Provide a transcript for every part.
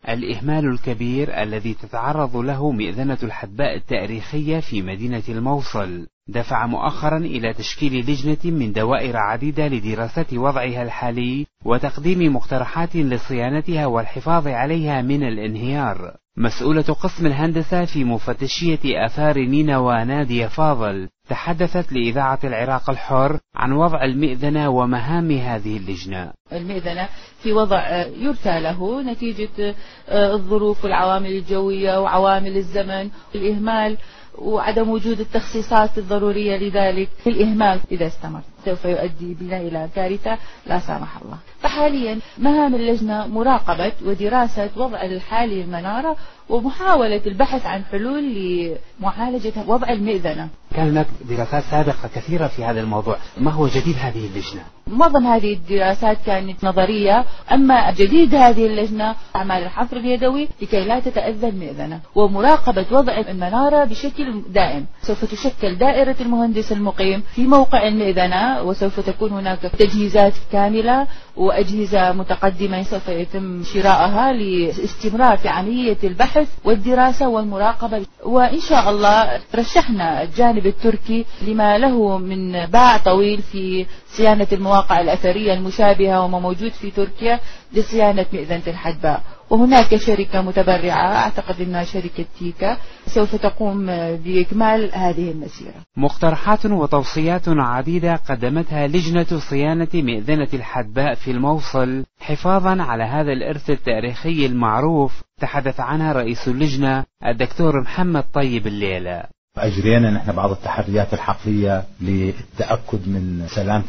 الإهمال الكبير الذي تتعرض له مئذنة الحدباء التاريخية في مدينة الموصل دفع مؤخرا إلى تشكيل لجنة من دوائر عديدة لدراسة وضعها الحالي وتقديم مقترحات لصيانتها والحفاظ عليها من الانهيار. مسؤولة قسم الهندسة في مفتشية آثار نينوى نادية فاضل تحدثت لإذاعة العراق الحر عن وضع المئذنة ومهام هذه اللجنة. المئذنة في وضع يرثى له نتيجة الظروف والعوامل الجوية وعوامل الزمن، الإهمال وعدم وجود التخصيصات الضرورية لذلك. الإهمال إذا استمر سوف يؤدي بنا إلى كارثة لا سامح الله. فحاليا مهام اللجنة مراقبة ودراسة وضع الحالي للمنارة ومحاولة البحث عن حلول لمعالجة وضع المئذنة. كان هناك دراسات سابقة كثيرة في هذا الموضوع، ما هو جديد هذه اللجنة؟ معظم هذه الدراسات كانت نظرية، أما جديد هذه اللجنة أعمال الحفر اليدوي لكي لا تتأذى المئذنة ومراقبة وضع المنارة بشكل دائم. سوف تشكل دائرة المهندس المقيم في موقع المئذنة وسوف تكون هناك تجهيزات كاملة وأجهزة متقدمة سوف يتم شرائها لاستمرار في عملية البحث والدراسة والمراقبة. وإن شاء الله رشحنا الجانب التركي لما له من باع طويل في صيانة المواقع الأثرية المشابهة وما موجود في تركيا لصيانة مئذنة الحدباء، وهناك شركة متبرعة أعتقد أنها شركة تيكا سوف تقوم بإكمال هذه المسيرة. مقترحات وتوصيات عديدة قدمتها لجنة صيانة مئذنة الحدباء في الموصل حفاظا على هذا الإرث التاريخي المعروف تحدث عنها رئيس اللجنة الدكتور محمد طيب الليلة. أجرينا نحن بعض التحريات الحقلية للتأكد من سلامة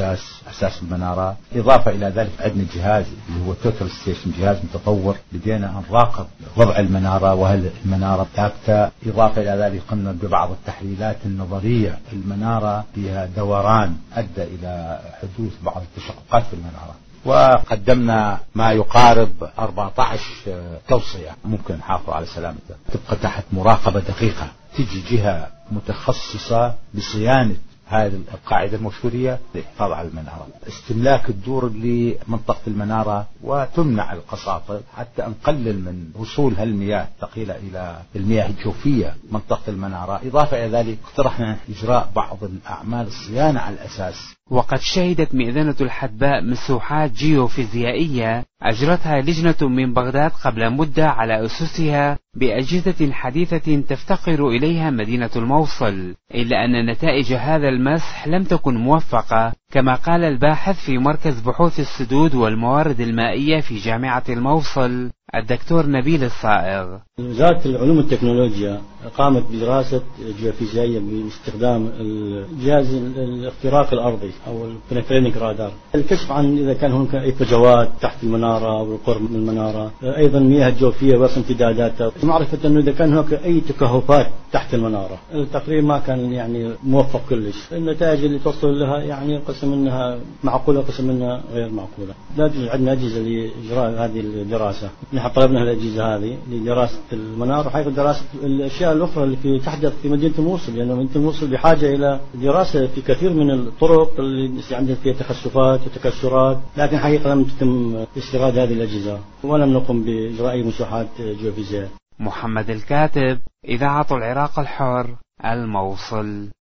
أساس المنارة. إضافة إلى ذلك عندنا جهاز اللي هو توتال ستيشن، جهاز متطور بدينا نراقب وضع المنارة وهل المنارة ثابتة. إضافة إلى ذلك قمنا ببعض التحليلات النظرية. المنارة فيها دوران أدى إلى حدوث بعض التشققات في المنارة، وقدمنا ما يقارب 14 توصية ممكن نحافظ على سلامتها. تبقى تحت مراقبة دقيقة، تجي جهة متخصصة بصيانة هذه القاعدة الموسورية للحفاظ على المنارة، استملاك الدور لمنطقة المنارة وتمنع القصافة حتى نقلل من وصول هالمياه الثقيلة إلى المياه الجوفية منطقة المنارة. إضافة إلى ذلك اقترحنا إجراء بعض الأعمال الصيانة على الأساس. وقد شهدت مئذنة الحدباء مسوحات جيوفيزيائية أجرتها لجنة من بغداد قبل مدة على أسسها بأجهزة حديثة تفتقر إليها مدينة الموصل، إلا أن نتائج هذا المسح لم تكن موفقة كما قال الباحث في مركز بحوث السدود والموارد المائية في جامعة الموصل الدكتور نبيل الصائغ. وزارة العلوم والتكنولوجيا قامت بدراسة جيوفيزيائية باستخدام الجهاز الاختراق الأرضي أو البنترينيك رادار، الكشف عن إذا كان هناك أي فجوات تحت المنارة أو القرب من المنارة، أيضا مياه الجوفية وصل امتداداتها، معرفة أنه إذا كان هناك أي تكهفات تحت المنارة. التقرير ما كان يعني موفق كلش، النتائج اللي توصل لها يعني قسم منها معقولة قسم منها غير معقولة. لا توجد عندنا أجهزة لإجراء هذه الدراسة. نحن طلبنا الأجهزة هذه لدراسة المنار وحيث دراسة الأشياء الأخرى اللي تحدث في مدينة الموصل، لأن مدينة الموصل بحاجة إلى دراسة في كثير من الطرق اللي عندنا فيها تخسفات وتكسرات، لكن حقيقة لم تتم استيراد هذه الأجهزة ولم نقم بإجراء أي مساحات جيوفيزيائية. محمد الكاتب، إذاعة العراق الحر، الموصل.